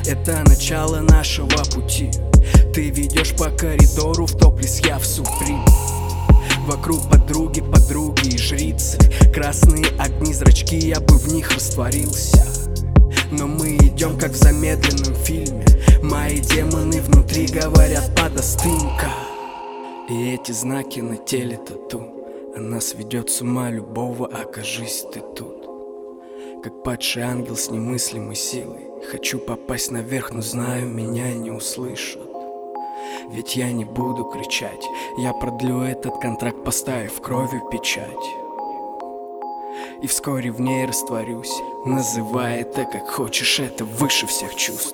Это начало нашего пути. Ты ведешь по коридору в топлес, я в Суприм. Вокруг подруги и жрицы. Красные огни, зрачки, я бы в них растворился. Но мы идем как в замедленном фильме. Мои демоны внутри говорят: подостынка. И эти знаки на теле тату, она сведет с ума любого, окажись ты тут. Как падший ангел с немыслимой силой. Хочу попасть наверх, но знаю, меня не услышат. Ведь я не буду кричать, я продлю этот контракт, поставив кровью печать. И вскоре в ней растворюсь, называй это как хочешь, это выше всех чувств.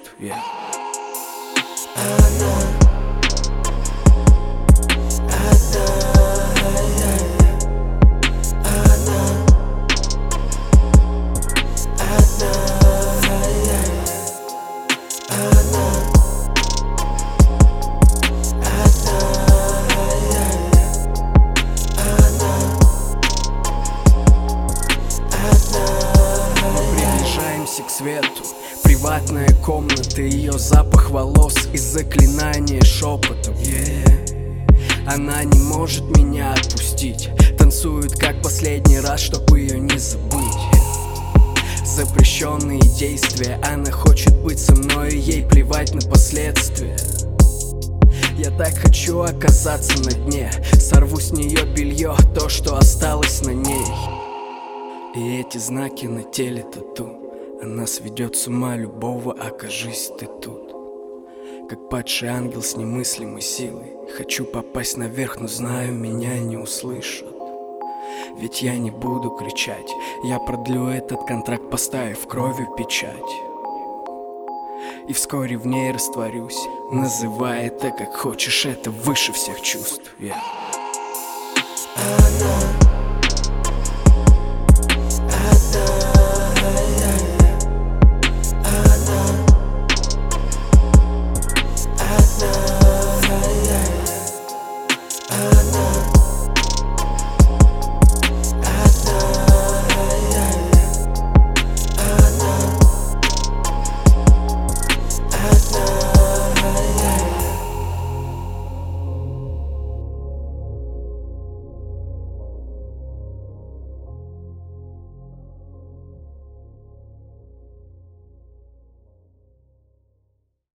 К свету, приватная комната, ее запах волос и заклинание шепотом. Она не может меня отпустить, танцует как последний раз, чтобы ее не забыть. Запрещенные действия, она хочет быть со мной, и ей плевать на последствия. Я так хочу оказаться на дне, сорву с нее белье, то, что осталось на ней. И эти знаки на теле тату, она сведет с ума любого, окажись ты тут. Как падший ангел с немыслимой силой. Хочу попасть наверх, но знаю, меня не услышат. Ведь я не буду кричать, я продлю этот контракт, поставив кровью печать. И вскоре в ней растворюсь, называй это как хочешь, это выше всех чувств.